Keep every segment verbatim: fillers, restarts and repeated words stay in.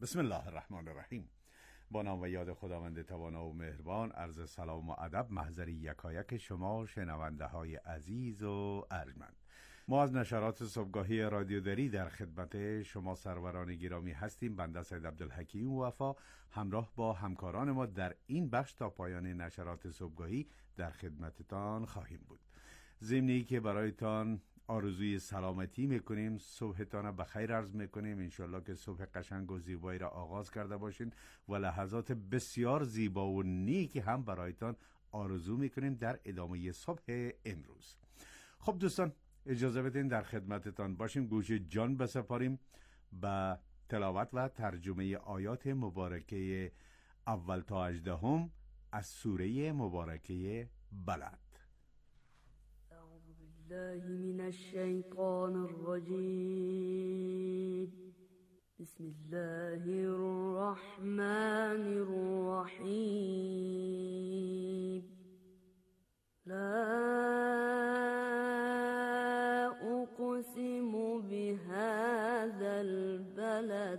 بسم الله الرحمن الرحیم. با نام و یاد خداوند توانا و مهربان، عرض سلام و ادب محضر یکایک شما شنونده های عزیز و ارجمند. ما از نشرات صبحگاهی رادیو دری در خدمت شما سروران گرامی هستیم. بنده سید عبدالحکیم وفا همراه با همکاران ما در این بخش تا پایان نشرات صبحگاهی در خدمتتان خواهیم بود. ضمنی که برایتان آرزوی سلامتی میکنیم، صبحتان بخیر عرض میکنیم. انشالله که صبح قشنگ و زیبایی را آغاز کرده باشین و لحظات بسیار زیبا و نیکی هم برایتان آرزو میکنیم در ادامه صبح امروز. خب دوستان، اجازه بدین در خدمتتان باشیم، گوش جان بسپاریم به تلاوت و ترجمه آیات مبارکه اول تا هجدهم از سوره مبارکه بلد. أعوذ بالله من الشيطان الرجيم. بسم الله الرحمن الرحيم. لا أقسم بهذا البلد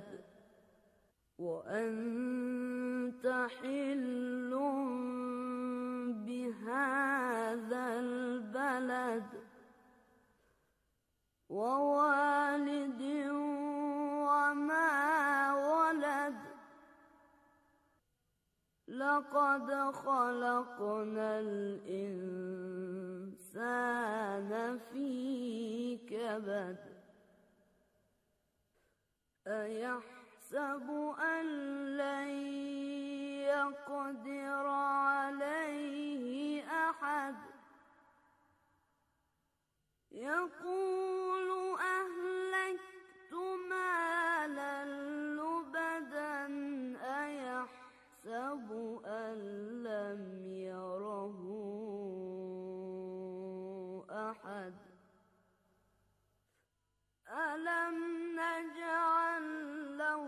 وأنت حل بهذا البلد ووالد وما ولد لقد خلقنا الإنسان في كبد أيحسب أن لن يقدر عليه أحد يقول أهلكت مالا لبدا أيحسب أن لم يره أحد ألم نجعل له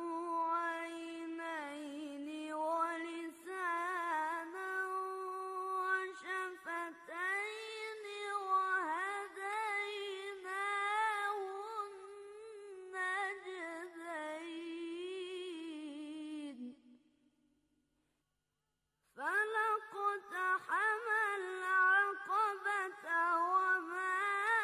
عينين ولسانا وشفتين وهديناه النجدين فلاقتحم العقبة وما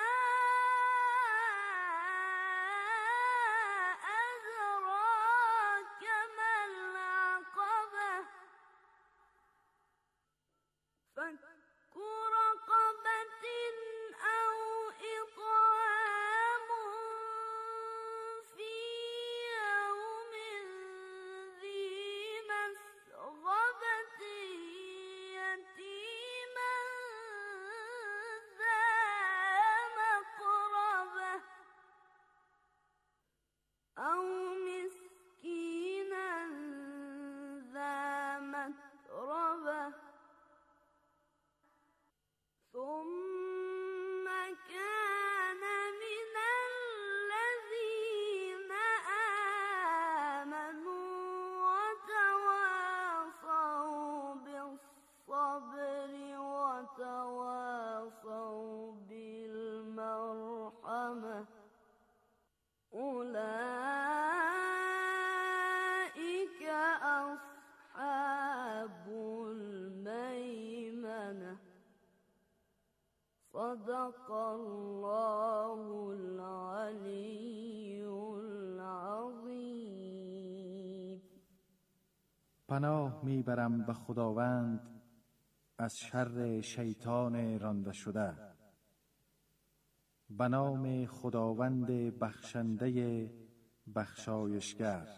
فك رقبة أو إطعام في يوم ذي مسغبة يتيما ذا مقربة أو مسكينا ذا متربة ثم كان من الذين آمنوا وتواصوا بالصبر وتواصوا بالمرحمة أولئك أصحاب الميمنة. صدق الله العلی العظیم. پناه میبرم به خداوند از شر شیطان رانده شده. به نام خداوند بخشنده بخشایشگر.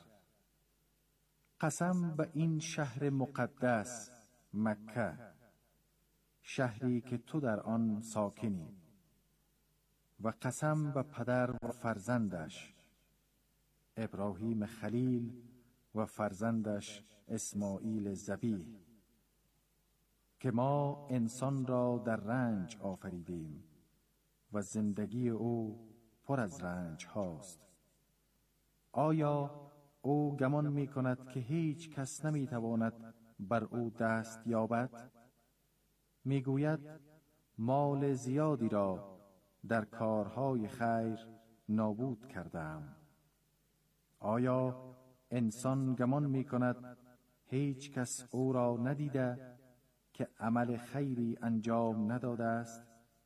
قسم به این شهر مقدس مکه، شهری که تو در آن ساکنی، و قسم به پدر و فرزندش ابراهیم خلیل و فرزندش اسماعیل ذبیح که ما انسان را در رنج آفریدیم و زندگی او پر از رنج هاست. آیا او گمان می کند که هیچ کس نمی تواند بر او دست یابد؟ می گوید مال زیادی را در کارهای خیر نابود کردم. آیا انسان گمان می کند هیچ کس او را ندیده که عمل خیری انجام نداده است؟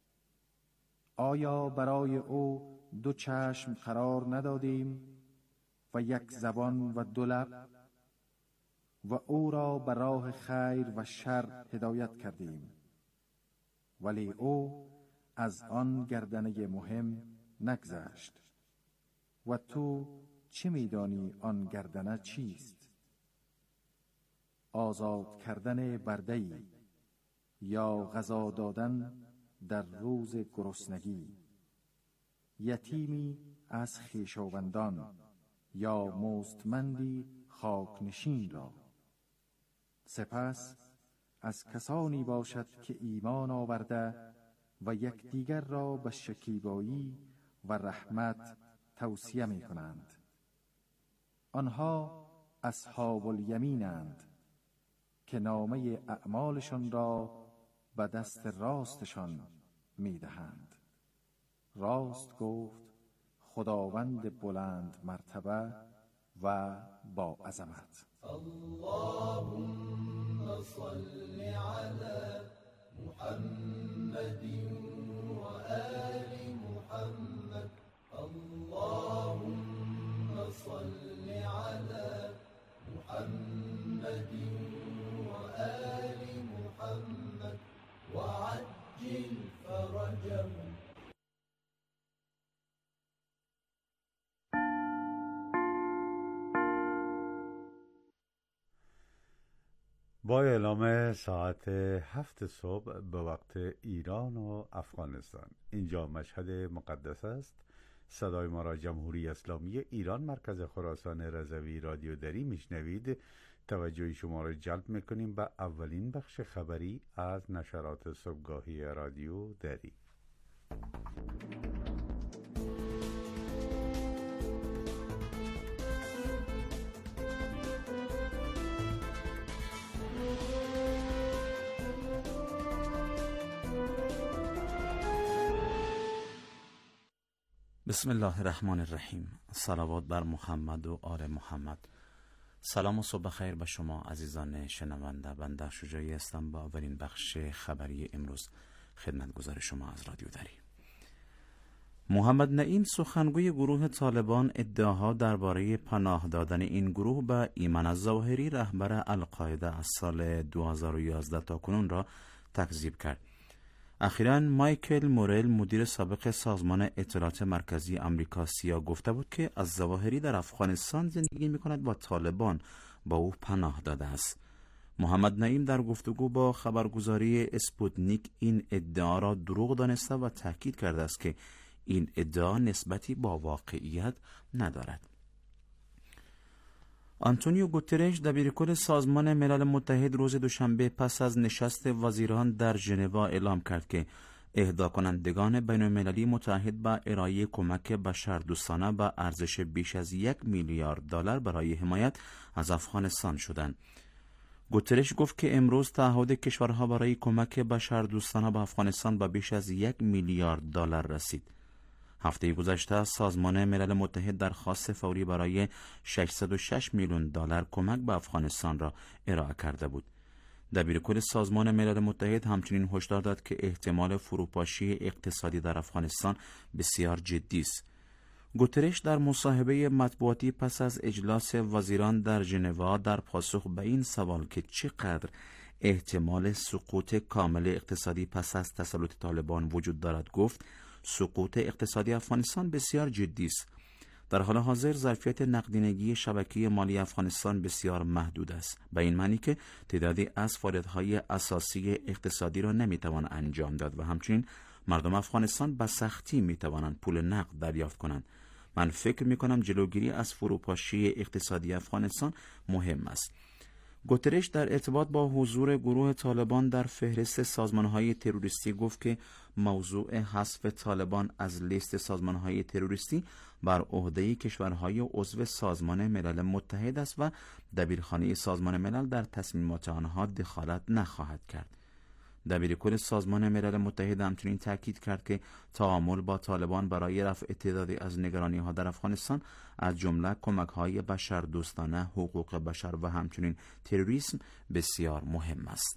آیا برای او دو چشم قرار ندادیم و یک زبان و دو لب و او را به راه خیر و شر هدایت کردیم، ولی او از آن گردنه مهم نگذشت. و تو چه می‌دانی آن گردنه چیست؟ آزاد کردن برده‌ای یا غذا دادن در روز گرسنگی، یتیمی از خویشاوندان یا مستمندی خاکنشین را. سپس از کسانی باشد که ایمان آورده و یکدیگر را به شکیبایی و رحمت توصیه می کنند. آنها اصحاب الیمینند که نامه اعمالشان را به دست راستشان می دهند. راست گفت خداوند بلند مرتبه و با عظمت. اللهم صل على محمد و آل محمد. اللهم صل على محمد و آل محمد و عجل فرجهم. با اعلام ساعت هفت صبح به وقت ایران و افغانستان، اینجا مشهد مقدس است. صدای ما را جمهوری اسلامی ایران مرکز خراسان رضوی رادیو دری میشنوید. توجه شما را جلب میکنیم به اولین بخش خبری از نشرات صبحگاهی رادیو دری. بسم الله الرحمن الرحیم. صلوات بر محمد و آل محمد. سلام و صبح خیر به شما عزیزان شنونده. بنده شجاعی هستم با اولین بخش خبری امروز خدمتگزار شما از رادیو دری. محمد نعیم سخنگوی گروه طالبان ادعاها درباره پناه دادن این گروه به ایمن الظواهری رهبر القاعده از سال دو هزار و یازده تا کنون را تکذیب کرد. اخیراً مایکل مورل مدیر سابق سازمان اطلاعات مرکزی آمریکا سیا گفته بود که الظواهری در افغانستان زندگی می‌کند و طالبان با او پناه داده است. محمد نعیم در گفتگو با خبرگزاری اسپوتنیک این ادعا را دروغ دانسته و تاکید کرده است که این ادعا نسبتی با واقعیت ندارد. آنتونیو گوترش دبیرکل سازمان ملل متحد روز دوشنبه پس از نشست وزیران در ژنو اعلام کرد که اهدا کنندگان بین المللی متحد به ارائه کمک بشردوستانه به ارزش بیش از یک میلیارد دلار برای حمایت از افغانستان شدند. گوترش گفت که امروز تعهد کشورها برای کمک بشردوستانه به افغانستان به بیش از یک میلیارد دلار رسید. هفته گذشته سازمان ملل متحد درخواست فوری برای ششصد و شش میلیون دلار کمک به افغانستان را ارائه کرده بود. دبیرکل سازمان ملل متحد همچنین هشدار داد که احتمال فروپاشی اقتصادی در افغانستان بسیار جدی است. گوترش در مصاحبه مطبوعاتی پس از اجلاس وزیران در ژنو در پاسخ به این سوال که چقدر احتمال سقوط کامل اقتصادی پس از تسلط طالبان وجود دارد گفت سقوط اقتصادی افغانستان بسیار جدی است. در حال حاضر ظرفیت نقدینگی شبکه مالی افغانستان بسیار محدود است، به این معنی که تعدادی از فعالیت‌های اساسی اقتصادی را نمی‌توان انجام داد و همچنین مردم افغانستان به سختی می‌توانند پول نقد دریافت کنند. من فکر می‌کنم جلوگیری از فروپاشی اقتصادی افغانستان مهم است. گوترش در ارتباط با حضور گروه طالبان در فهرست سازمان‌های تروریستی گفت که موضوع حذف طالبان از لیست سازمان‌های تروریستی بر عهده کشورهای عضو سازمان ملل متحد است و دبیرخانه سازمان ملل در تصمیمات آنها دخالت نخواهد کرد. دبیرکل سازمان ملل متحد همچنین تاکید کرد که تعامل با طالبان برای رفع تعدادی از نگرانی‌ها در افغانستان از جمله کمک‌های بشردوستانه، حقوق بشر و همچنین تروریسم بسیار مهم است.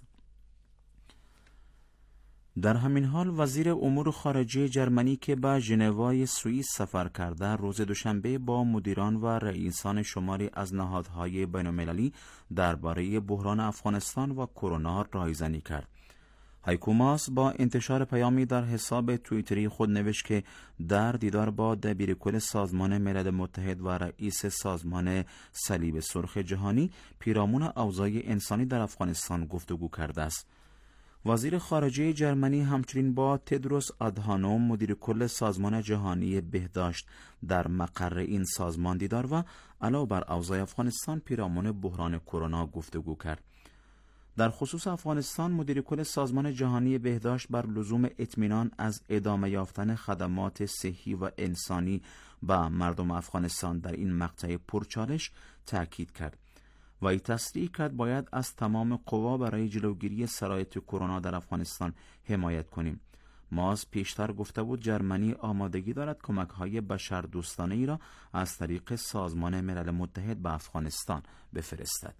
در همین حال وزیر امور خارجه جرمنی که به ژنوای سوئیس سفر کرده روز دوشنبه با مدیران و رئیسان شماری از نهادهای بین‌المللی درباره بحران افغانستان و کرونا رایزنی کرد. هایکو ماس با انتشار پیامی در حساب توییتری خود نوشت که در دیدار با دبیرکل سازمان ملل متحد و رئیس سازمان صلیب سرخ جهانی پیرامون اوضاع انسانی در افغانستان گفتگو کرده است. وزیر خارجه جرمنی همچنین با تدروس آدهانوم مدیر کل سازمان جهانی بهداشت در مقر این سازمان دیدار و علاوه بر اوضاع افغانستان پیرامون بحران کرونا گفتگو کرد. در خصوص افغانستان مدیر کل سازمان جهانی بهداشت بر لزوم اطمینان از ادامه یافتن خدمات صحی و انسانی به مردم افغانستان در این مقطع پرچالش تاکید کرد و ای تصریح کرد باید از تمام قوا برای جلوگیری سرایت کرونا در افغانستان حمایت کنیم. ماس پیشتر گفته بود جرمنی آمادگی دارد کمک‌های بشردوستانه ای را از طریق سازمان ملل متحد به افغانستان بفرستد.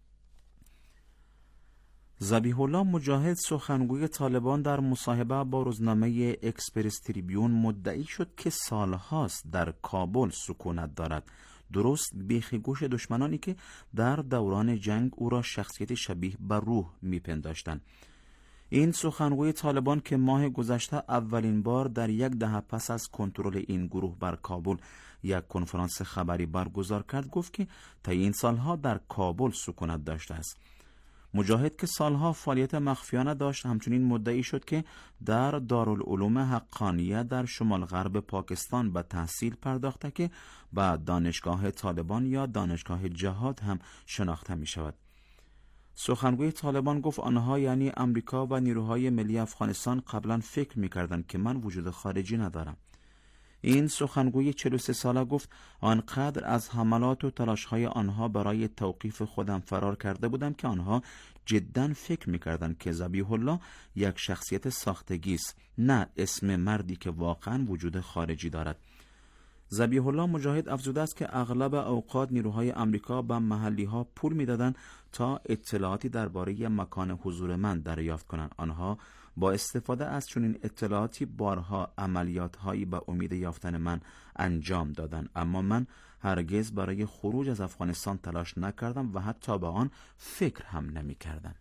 ذبیح الله مجاهد سخنگوی طالبان در مصاحبه با روزنامه اکسپرس تریبیون مدعی شد که سالهاست در کابل سکونت دارد، درست بیخ گوش دشمنانی که در دوران جنگ او را شخصیت شبیه به روح میپنداشتند. این سخنگوی طالبان که ماه گذشته اولین بار در یک دهه پس از کنترل این گروه بر کابل یک کنفرانس خبری برگزار کرد گفت که تا این سالها در کابل سکونت داشته است. مجاهد که سالها فعالیت مخفیانه داشت همچنین مدعی شد که در دارالعلوم حقانیه در شمال غرب پاکستان به تحصیل پرداخته که به دانشگاه طالبان یا دانشگاه جهاد هم شناخته می شود. سخنگوی طالبان گفت آنها یعنی امریکا و نیروهای ملی افغانستان قبلا فکر می کردند که من وجود خارجی ندارم. این سخنگوی چهل و سه ساله گفت آنقدر از حملات و تلاش‌های آنها برای توقیف خودم فرار کرده بودم که آنها جداً فکر می‌کردند که ذبیح الله یک شخصیت ساختگی است، نه اسم مردی که واقعاً وجود خارجی دارد. ذبیح الله مجاهد افزوده است که اغلب اوقات نیروهای امریکا به محلی‌ها پول می‌دادند تا اطلاعاتی درباره مکان حضور من دریافت کنند. آنها با استفاده از چنین اطلاعاتی بارها عملیات‌هایی به امید یافتن من انجام دادند، اما من هرگز برای خروج از افغانستان تلاش نکردم و حتی به آن فکر هم نمی‌کردم.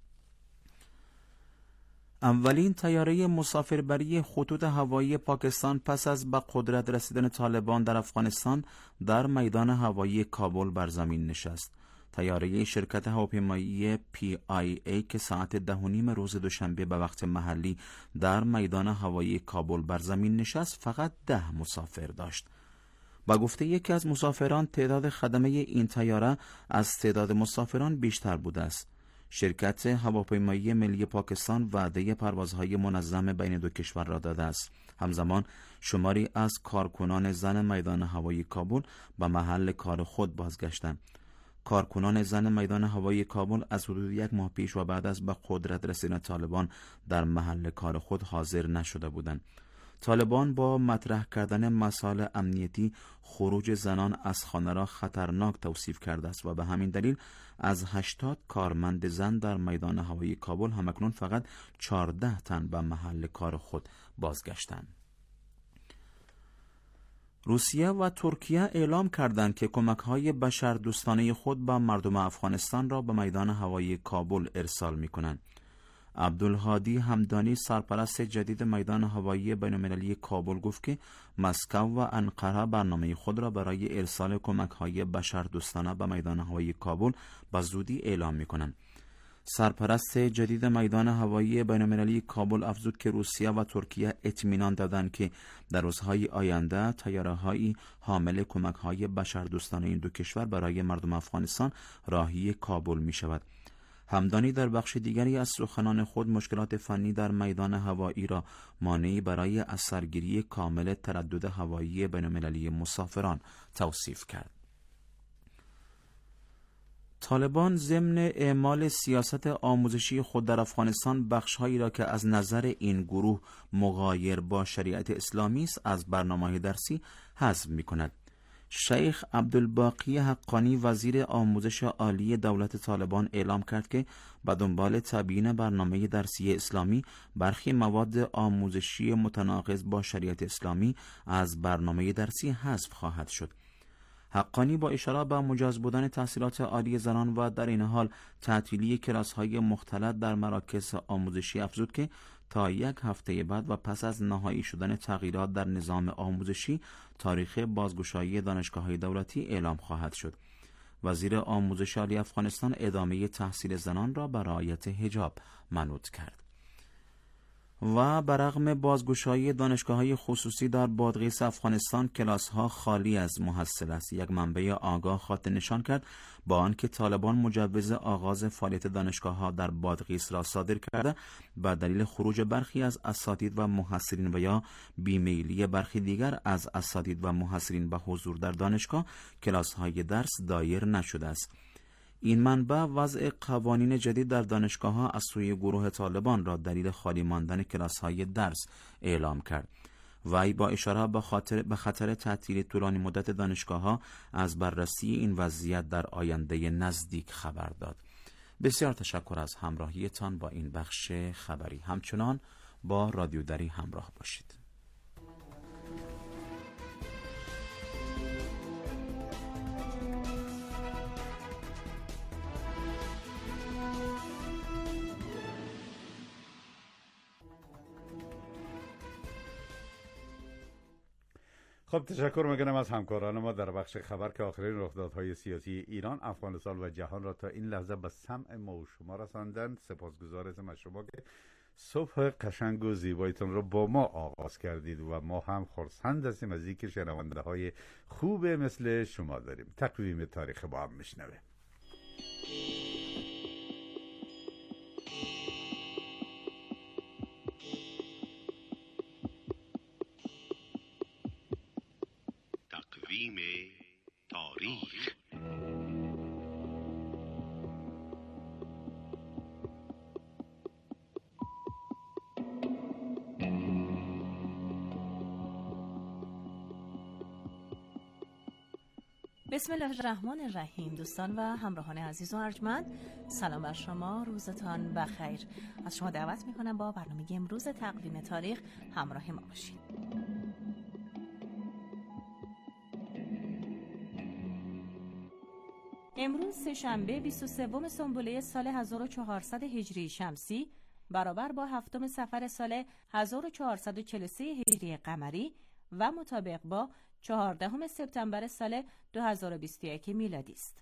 اولین طیاره مسافربری خطوط هوایی پاکستان پس از به قدرت رسیدن طالبان در افغانستان در میدان هوایی کابل بر زمین نشست. طیاره شرکت هواپیمایی پی آی ای که ساعت ده و نیم روز دوشنبه به وقت محلی در میدان هوایی کابل بر زمین نشست فقط ده مسافر داشت. با گفته یکی از مسافران تعداد خدمه این طیاره از تعداد مسافران بیشتر بوده است. شرکت هواپیمایی ملی پاکستان وعده پروازهای منظم بین دو کشور را داده است. همزمان شماری از کارکنان زن میدان هوایی کابل به محل کار خود بازگشتند. کارکنان زن میدان هوایی کابل از حدود یک ماه پیش و بعد از به قدرت رسیدن طالبان در محل کار خود حاضر نشده بودند. طالبان با مطرح کردن مسائل امنیتی خروج زنان از خانه را خطرناک توصیف کرده است و به همین دلیل از هشتاد کارمند زن در میدان هوایی کابل همکنون فقط چهارده تن به محل کار خود بازگشتند. روسیه و ترکیه اعلام کردند که کمک‌های بشردوستانه خود به مردم افغانستان را به میدان هوایی کابل ارسال می‌کنند. عبدالهادی همدانی سرپرست جدید میدان هوایی بین‌المللی کابل گفت که مسکو و انقره برنامه خود را برای ارسال کمک‌های بشردوستانه به میدان هوایی کابل به زودی اعلام می‌کنند. سرپرست جدید میدان هوایی بین‌المللی کابل افزود که روسیه و ترکیه اطمینان دادند که در روزهای آینده طیاره‌هایی حامل کمک‌های بشردوستانه این دو کشور برای مردم افغانستان راهی کابل می‌شود. همدانی در بخش دیگری از سخنان خود مشکلات فنی در میدان هوایی را مانعی برای اثرگیری کامل تردد هوایی بین‌المللی مسافران توصیف کرد. طالبان ضمن اعمال سیاست آموزشی خود در افغانستان بخش‌هایی را که از نظر این گروه مغایر با شریعت اسلامی است از برنامه‌های درسی حذف می‌کند. شیخ عبدالباقی حقانی وزیر آموزش عالی دولت طالبان اعلام کرد که به دنبال تبیین برنامه درسی اسلامی برخی مواد آموزشی متناقض با شریعت اسلامی از برنامه درسی حذف خواهد شد. حقانی با اشاره به مجاز بودن تحصیلات عالی زنان و در این حال تعطیلی کلاس‌های مختلط در مراکز آموزشی افزود که تا یک هفته بعد و پس از نهایی شدن تغییرات در نظام آموزشی تاریخ بازگشایی دانشگاه‌های دولتی اعلام خواهد شد. وزیر آموزش عالی افغانستان ادامه تحصیل زنان را به رعایت حجاب منوط کرد. و برغم بازگشایی دانشگاه‌های خصوصی در بادغیس افغانستان کلاس‌ها خالی از محصل است. یک منبع آگاه خاطر نشان کرد با آنکه طالبان مجوز آغاز فعالیت دانشگاه‌ها در بادغیس را صادر کرده به دلیل خروج برخی از اساتید و محصلین و یا بیمیلی برخی دیگر از اساتید و محصلین به حضور در دانشگاه کلاس‌های درس دایر نشده است. این منبع وضع قوانین جدید در دانشگاه‌ها از سوی گروه طالبان را دلیل خالی ماندن کلاس‌های درس اعلام کرد. وی با اشاره به خاطر به خطر تعطیل طولانی مدت دانشگاه‌ها از بررسی این وضعیت در آینده نزدیک خبر داد. بسیار تشکر از همراهیتان با این بخش خبری. همچنان با رادیو دری همراه باشید. خب تشکر میکنم از همکاران ما در بخش خبر که آخرین رخدادهای سیاسی ایران، افغانستان و جهان را تا این لحظه به سمع ما و شما رساندند. سپاسگزار هستم از شما که صبح قشنگ و زیبایتون رو با ما آغاز کردید و ما هم خرسند هستیم از اینکه شنونده های خوب مثل شما داریم. تقویم تاریخ با هم میشنوه. تقویم تاریخ. بسم الله الرحمن الرحیم. دوستان و همراهان عزیز و ارجمند، سلام بر شما، روزتان بخیر. از شما دعوت میکنم با برنامه امروز تقویم تاریخ همراه ما باشید. امروز سه‌شنبه بیست و سوم سنبله سال هزار و چهارصد هجری شمسی برابر با هفتم صفر سال هزار و چهارصد و چهل و سه هجری قمری و مطابق با چهاردهم سپتامبر سال دو هزار و بیست و یک میلادی است.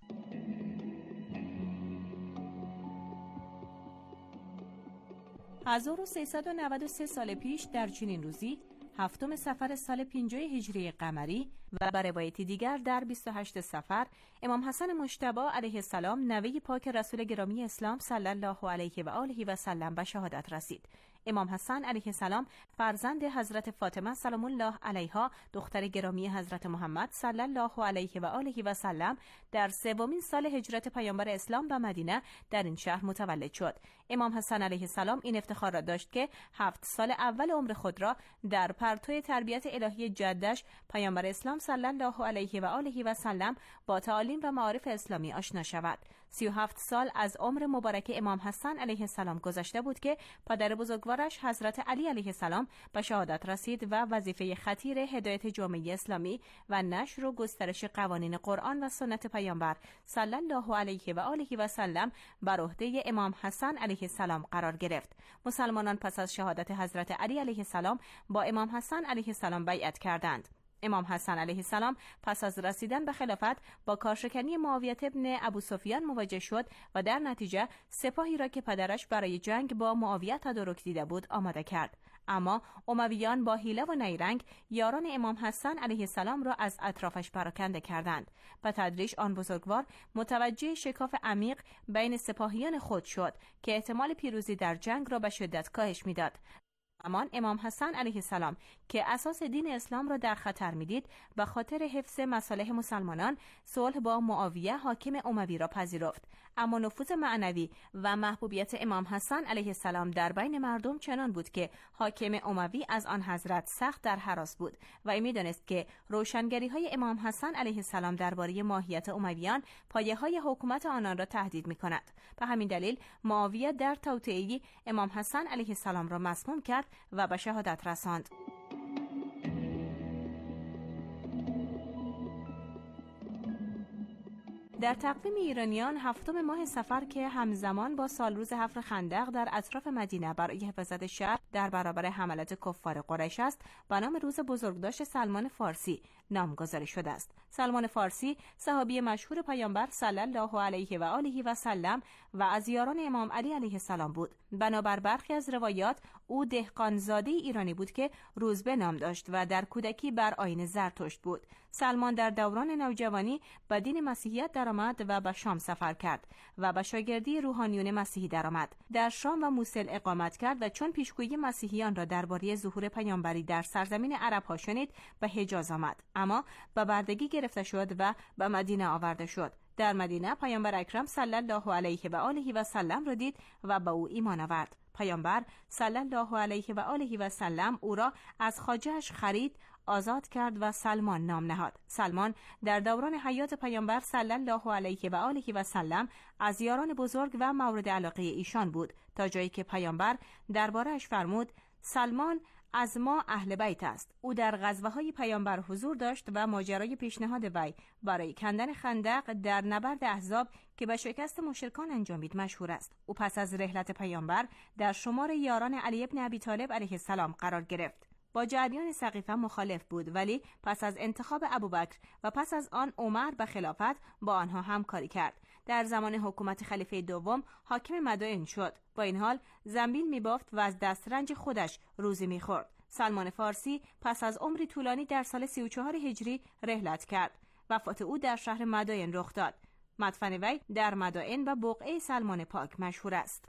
هزار و سیصد و نود و سه سال پیش در چنین روزی هفتم صفر سال پنجاه هجری قمری و بر روایتی دیگر در بیست و هشتم صفر امام حسن مجتبی علیه السلام نوه پاک رسول گرامی اسلام صلی الله علیه و آله و سلم به شهادت رسید. امام حسن علیه السلام فرزند حضرت فاطمه سلام الله علیها دختر گرامی حضرت محمد صلی الله علیه و آله و سلم در سومین سال هجرت پیامبر اسلام به مدینه در این شهر متولد شد. امام حسن علیه السلام این افتخار را داشت که هفت سال اول عمر خود را در پرتو تربیت الهی جدش پیامبر اسلام صلی الله علیه و آله و سلم با تعالیم و معارف اسلامی آشنا شود. سی و هفت سال از عمر مبارک امام حسن علیه السلام گذشته بود که پدر بزرگوارش حضرت علی علیه السلام به شهادت رسید و وظیفه خطیر هدایت جامعه اسلامی و نشر و گسترش قوانین قرآن و سنت پیامبر صلی الله علیه و آله و سلم بر عهده امام حسن علیه السلام قرار گرفت. مسلمانان پس از شهادت حضرت علی علیه السلام با امام حسن علیه السلام بیعت کردند. امام حسن علیه السلام پس از رسیدن به خلافت با کارشکنی معاویه ابن ابو سفیان مواجه شد و در نتیجه سپاهی را که پدرش برای جنگ با معاویه تدارک دیده بود آماده کرد. اما امویان با حیله و نیرنگ یاران امام حسن علیه السلام را از اطرافش پراکنده کردند. به تدریج آن بزرگوار متوجه شکاف عمیق بین سپاهیان خود شد که احتمال پیروزی در جنگ را به شدت کاهش می‌داد. همان امام حسن علیه السلام که اساس دین اسلام را در خطر می‌دید، به خاطر حفظ مصالح مسلمانان صلح با معاویه حاکم اموی را پذیرفت. اما نفوذ معنوی و محبوبیت امام حسن علیه السلام در بین مردم چنان بود که حاکم اموی از آن حضرت سخت در هراس بود و می‌دانست که روشنگری‌های امام حسن علیه السلام درباره ماهیت امویان پایه‌های حکومت آنان را تهدید می‌کند. به همین دلیل معاویه در توطئه امام حسن علیه السلام را مسموم کرد و به شهادت رساند. در تقویم ایرانیان هفتم ماه صفر که همزمان با سالروز حفر خندق در اطراف مدینه برای حفاظت شهر در برابر حملات کفار قریش است، به نام روز بزرگداشت سلمان فارسی نامگذاری شده است. سلمان فارسی صحابی مشهور پیامبر صلی الله علیه و آله و سلم و از یاران امام علی علیه السلام بود. بنابر برخی از روایات او دهقانزاده ایرانی بود که روزبه نام داشت و در کودکی بر آیین زرتشت بود. سلمان در دوران نوجوانی به دین مسیحیت درآمد و به شام سفر کرد و به شاگردی روحانیون مسیحی درآمد. در شام و موصل اقامت کرد و چون پیشگویی مسیحیان را درباره ظهور پیامبری در سرزمین عرب‌ها شنید، به حجاز آمد، اما به بردگی گرفته شد و به مدینه آورده شد. در مدینه پیامبر اکرم صلی الله علیه و آله و سلم را دید و به او ایمان آورد. پیامبر صلی الله علیه و آله و سلم او را از خواجه‌اش خرید، آزاد کرد و سلمان نام نهاد. سلمان در دوران حیات پیامبر صلی الله علیه و آله و سلم از یاران بزرگ و مورد علاقه ایشان بود، تا جایی که پیامبر درباره‌اش فرمود: سلمان از ما اهل بیت است. او در غزوه‌های پیامبر حضور داشت و ماجرای پیشنهاد وی برای کندن خندق در نبرد احزاب که به شکست مشرکان انجامید مشهور است. او پس از رحلت پیامبر در شمار یاران علی ابن ابی طالب علیه السلام قرار گرفت. با جریان سقیفه مخالف بود، ولی پس از انتخاب ابوبکر و پس از آن عمر به خلافت با آنها همکاری کرد. در زمان حکومت خلیفه دوم حاکم مدائن شد. با این حال زنبیل می‌بافت و از دسترنج خودش روزی می‌خورد. سلمان فارسی پس از عمری طولانی در سال سی و چهار هجری رحلت کرد. وفات او در شهر مدائن رخ داد. مدفن وی در مدائن و بقعه سلمان پاک مشهور است.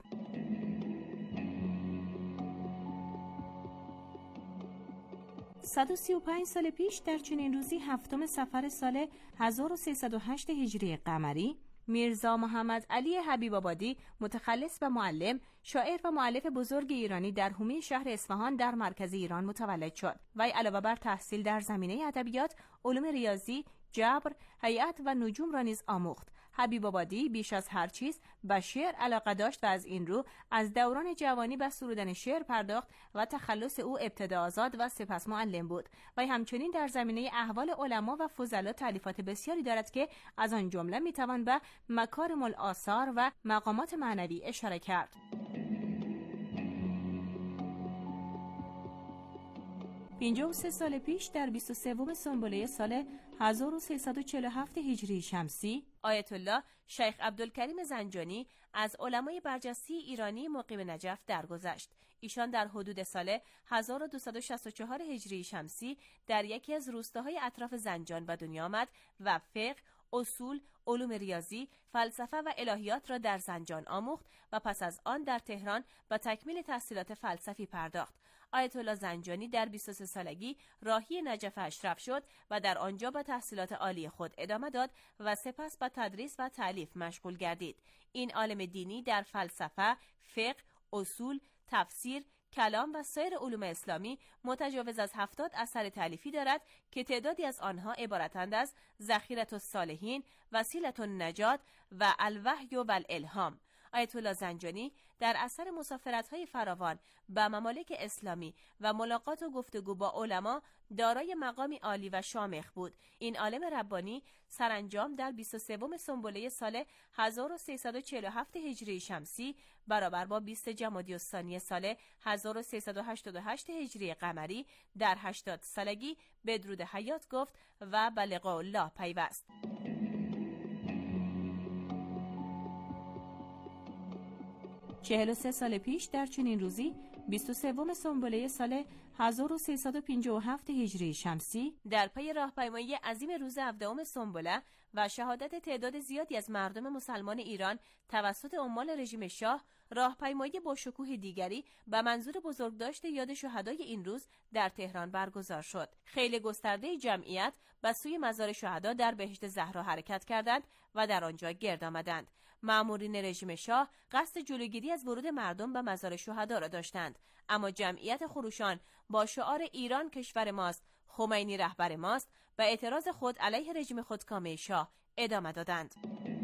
صد و سی و پنج سال پیش در چنین روزی هفتم صفر سال هزار و سیصد و هشت هجری قمری، میرزا محمد علی حبیب آبادی، متخلص و معلم، شاعر و مؤلف بزرگ ایرانی در حومه شهر اصفهان در مرکز ایران متولد شد. وی علاوه بر تحصیل در زمینه ادبیات، علوم ریاضی، جبر، هیئت و نجوم را نیز آموخت. حبیب آبادی بیش از هر چیز به شعر علاقه داشت و از این رو از دوران جوانی به سرودن شعر پرداخت و تخلص او ابتدا آزاد و سپس معلم بود. و همچنین در زمینه احوال علما و فضلا تالیفات بسیاری دارد که از آن جمله میتوان به مکارم الآثار و مقامات معنوی اشاره کرد. پنجاه و سه سال پیش در بیست و سوم سنبله سال هزار و سیصد و چهل و هفت هجری شمسی، آیت الله شیخ عبدالکریم زنجانی از علمای برجسته ایرانی مقیم نجف درگذشت. ایشان در حدود سال هزار و دویست و شصت و چهار هجری شمسی در یکی از روستاهای اطراف زنجان به دنیا آمد و فقه، اصول، علوم ریاضی، فلسفه و الهیات را در زنجان آموخت و پس از آن در تهران به تکمیل تحصیلات فلسفی پرداخت. آیت الله زنجانی در بیست و سه سالگی راهی نجف اشرف شد و در آنجا به تحصیلات عالی خود ادامه داد و سپس به تدریس و تألیف مشغول گردید. این عالم دینی در فلسفه، فقه، اصول، تفسیر، کلام و سایر علوم اسلامی متجاوز از هفتاد اثر تألیفی دارد که تعدادی از آنها عبارتند از ذخیرة الصالحین، وسیلة النجات و الوحی و الالهام. آیت الله زنجانی در اثر مسافرت‌های فراوان به ممالک اسلامی و ملاقات و گفتگو با علما دارای مقامی عالی و شامخ بود. این عالم ربانی سرانجام در بیست و سوم سنبله سال هزار و سیصد و چهل و هفت هجری شمسی برابر با بیست جمادی الثانی سال هزار و سیصد و هشتاد و هشت هجری قمری در هشتاد سالگی بدرود حیات گفت و به لقاء الله پیوست. چهل و سه سال پیش در چنین روزی بیست و سوم سنبله سال هزار و سیصد و پنجاه و هفت هجری شمسی در پی راهپیمایی عظیم روز هفدهم سنبله و شهادت تعداد زیادی از مردم مسلمان ایران توسط عمال رژیم شاه، راهپیمایی با شکوه دیگری به منظور بزرگداشت یاد شهدای این روز در تهران برگزار شد. خیلی گسترده جمعیت به سوی مزار شهدا در بهشت زهرا حرکت کردند و در آنجا گرد آمدند. مامورین رژیم شاه قصد جلوگیری از ورود مردم به مزار شهدا را داشتند، اما جمعیت خروشان با شعار ایران کشور ماست، خمینی رهبر ماست و اعتراض خود علیه رژیم خودکامه شاه ادامه دادند.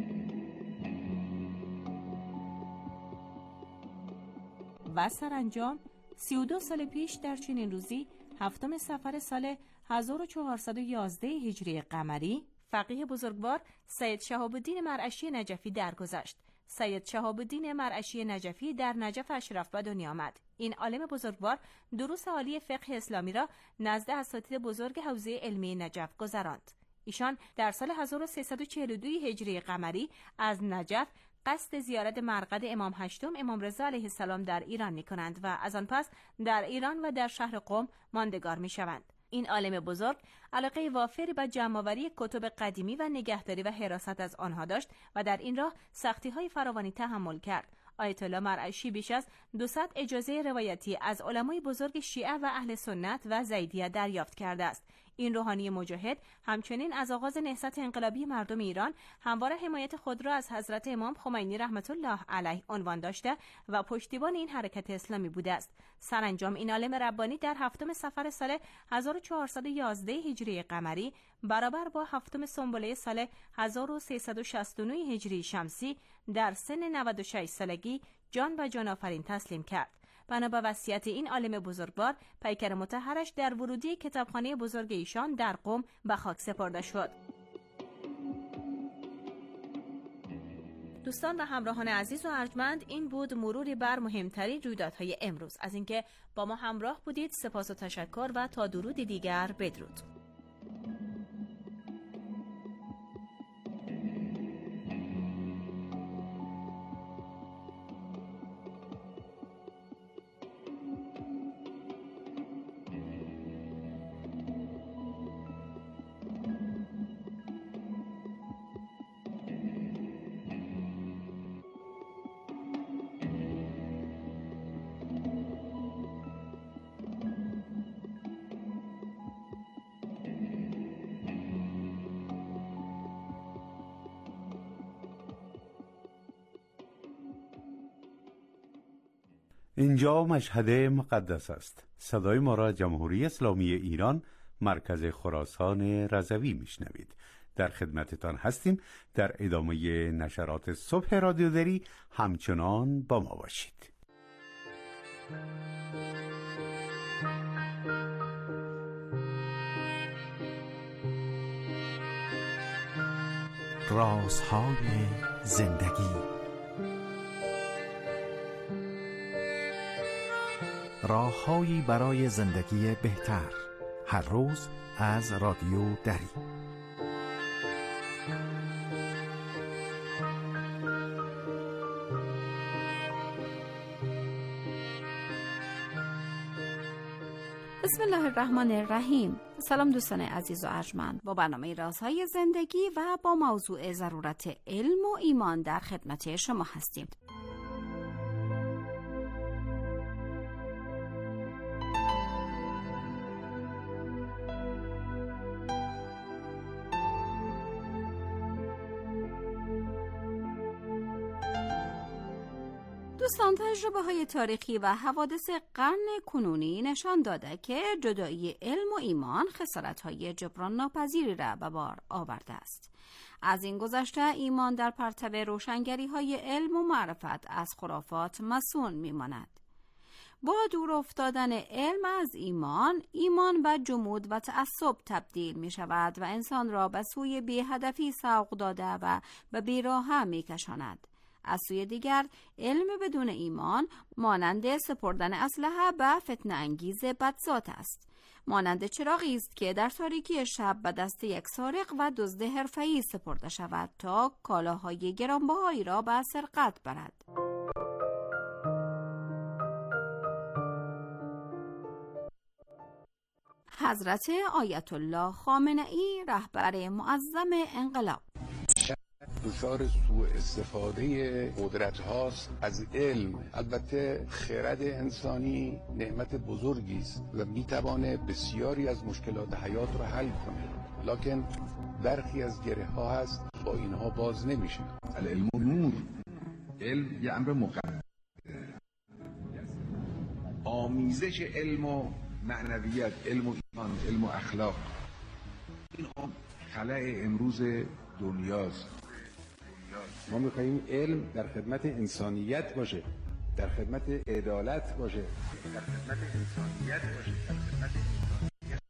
و سرانجام سی و دو سال پیش در چنین روزی هفتم صفر سال هزار و چهارصد و یازده هجری قمری فقیه بزرگوار سید شهاب الدین مرعشی نجفی درگذشت. سید شهاب الدین مرعشی نجفی در نجف اشرف به دنیا آمد. این عالم بزرگوار دروس عالی فقه اسلامی را نزد اساتید بزرگ حوزه علمی نجف گذراند. ایشان در سال هزار و سیصد و چهل و دو هجری قمری از نجف قصد زیارت مرقد امام هشتم امام رضا علیه السلام در ایران می کنند و از آن پس در ایران و در شهر قم ماندگار می شوند. این عالم بزرگ علاقه وافری به جمع‌آوری کتب قدیمی و نگهداری و حراست از آنها داشت و در این راه سختی‌های فراوانی تحمل کرد. آیت الله مرعشی بیش از دوصد اجازه روایتی از علمای بزرگ شیعه و اهل سنت و زیدیه دریافت کرده است. این روحانی مجاهد همچنین از آغاز نهضت انقلابی مردم ایران همواره حمایت خود را از حضرت امام خمینی رحمت الله علیه عنوان داشته و پشتیبان این حرکت اسلامی بوده است. سرانجام این عالم ربانی در هفتم صفر سال هزار و چهارصد و یازده هجری قمری برابر با هفتم سنبله سال هزار و سیصد و شصت و نه هجری شمسی در سن نود و شش سالگی جان به جان آفرین تسلیم کرد. بنا به وصیت این عالم بزرگوار، پیکر مطهرش در ورودی کتابخانه بزرگ ایشان در قم به خاک سپرده شد. دوستان و همراهان عزیز و ارجمند، این بود مروری بر مهمترین رویدادهای امروز. از اینکه با ما همراه بودید سپاس و تشکر و تا درود دیگر بدرود. اینجا مشهد مقدس است. صدای ما را جمهوری اسلامی ایران مرکز خراسان رضوی میشنوید. در خدمتتان هستیم. در ادامه نشرات صبح رادیو دری همچنان با ما باشید. رازهای زندگی، راههایی برای زندگی بهتر، هر روز از رادیو دری. بسم الله الرحمن الرحیم. سلام دوستان عزیز و ارجمند، با برنامه رازهای زندگی و با موضوع ضرورت علم و ایمان در خدمت شما هستیم. دوستان، تجربه های تاریخی و حوادث قرن کنونی نشان داده که جدایی علم و ایمان خسارت های جبران ناپذیری را به بار آورده است. از این گذشته ایمان در پرتو روشنگری های علم و معرفت از خرافات مصون می ماند. با دور افتادن علم از ایمان، ایمان به جمود و تعصب تبدیل می شود و انسان را به سوی بی هدفی سوق داده و به بیراهه می کشاند. از سوی دیگر علم بدون ایمان مانند سپردن اسلحه به فتنه انگیز بدذات است. مانند چراغی است که در تاریکی شب به دست یک سارق و دزد حرفه‌ای سپرده شود تا کالاهای گرانبهایی را به سرقت برد. حضرت آیت الله خامنه‌ای رهبر معظم انقلاب. دچار سوء استفاده قدرت هاست از علم. البته خرد انسانی نعمت بزرگی است و میتوانه بسیاری از مشکلات حیات رو حل کنه، لکن برخی از گره ها هست با اینها باز نمیشه. العلم نور، علم یه امر مقدس، آمیزش علم و معنویت، علم و ایمان، علم و اخلاق، این خلأ امروز دنیاست. ما میخواییم علم در خدمت انسانیت باشه، در خدمت عدالت باشه، در خدمت انسانیت باشه، در خدمت انسانیت.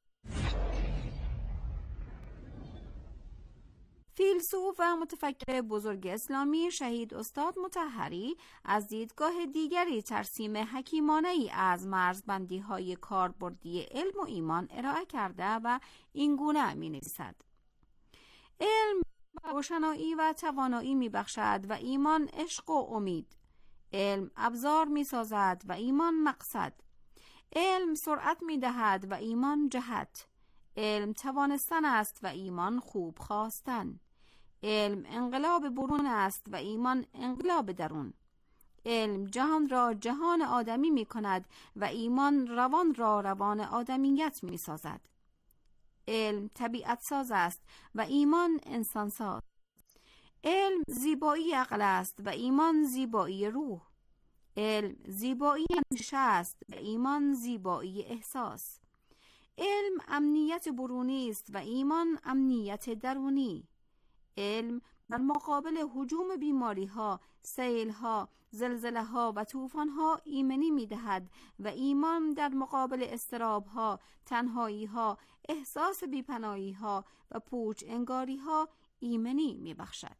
فیلسوف و متفکر بزرگ اسلامی شهید استاد مطهری از دیدگاه دیگری ترسیم حکیمانه‌ای از مرزبندی‌های کاربردی علم و ایمان ارائه کرده و این گونه می‌نویسد: علم روشنایی و توانایی می‌بخشد و ایمان عشق و امید. علم ابزار می‌سازد و ایمان مقصد. علم سرعت می‌دهد و ایمان جهت. علم توانستن است و ایمان خوب خواستن. علم انقلاب برون است و ایمان انقلاب درون. علم جهان را جهان آدمی می کند و ایمان روان را روان آدمیت می سازد. علم طبیعت ساز است و ایمان انسان ساز. علم زیبایی عقل است و ایمان زیبایی روح. علم زیبایی اندیشه است و ایمان زیبایی احساس. علم امنیت برونی است و ایمان امنیت درونی. علم در مقابل هجوم بیماری ها، سیل ها، زلزله ها و طوفان ها ایمنی می دهد و ایمان در مقابل اضطراب ها، تنهایی ها، احساس بیپناهی ها و پوچ انگاری ها ایمنی می بخشد.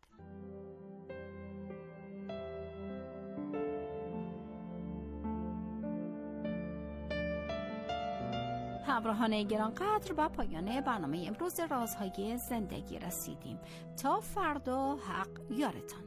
همراهان گرانقدر، با پایان برنامه امروز رازهای زندگی رسیدیم. تا فردا، حق یارتان.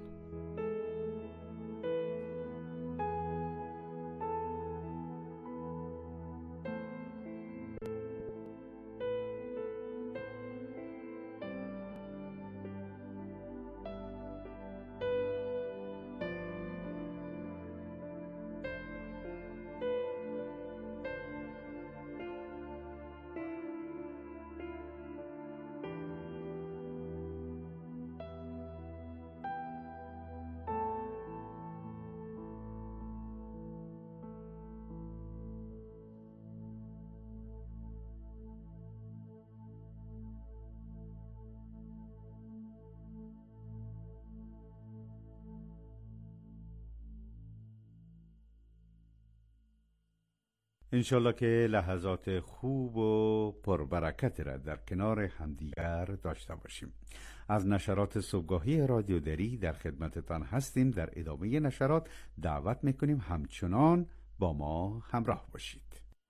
انشالله که لحظات خوب و پربرکت را در کنار همدیگر داشته باشیم. از نشرات صبحگاهی رادیو دری در خدمتتان هستیم. در ادامه نشرات دعوت میکنیم همچنان با ما همراه باشید.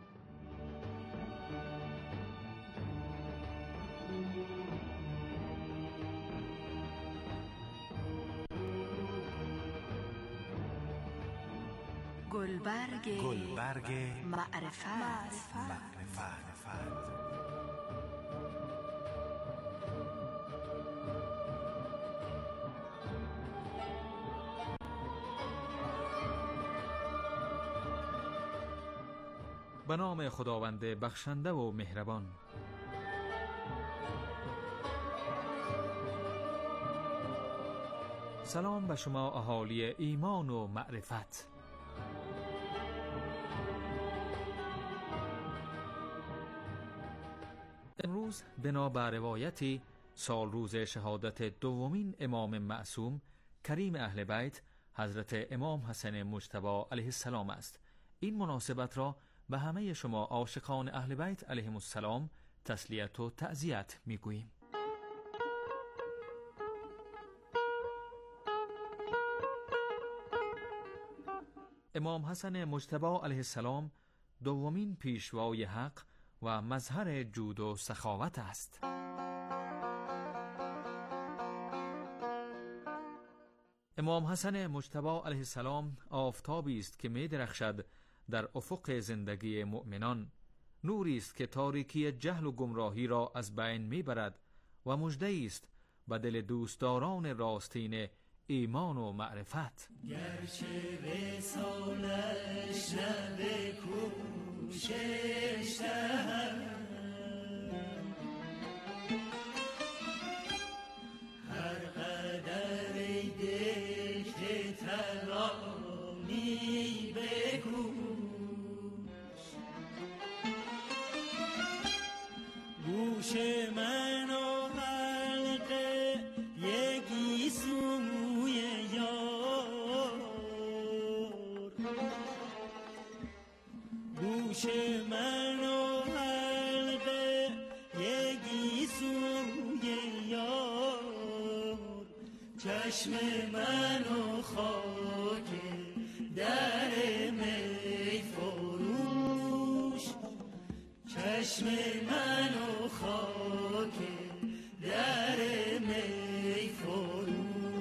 گلبرگ گلبرگ معرفت معرفت به نام خداوند بخشنده و مهربان. سلام به شما اهالی ایمان و معرفت. امروز بنا بر روایتی سال روز شهادت دومین امام معصوم کریم اهل بیت حضرت امام حسن مجتبی علیه السلام است. این مناسبت را به همه شما عاشقان اهل بیت علیهم السلام تسلیت و تعزیت میگوییم. امام حسن مجتبی علیه السلام دومین پیشوای حق و مظهر جود و سخاوت است. امام حسن مجتبی علیه السلام آفتابی است که می درخشد در افق زندگی مؤمنان نوری است که تاریکی جهل و گمراهی را از بین میبرد و مژده‌ای است به دل دوستداران راستین ایمان و معرفت. گرچه وصالش نه به کوشش دهد، هر قدر ای دل که ترانی بگوش، گوش من و حلقه یکی سوی یار، گوش من و حلقه یکی سوی یار، چشم من و خاک در می فروش، چشم من و خاک در می فروش.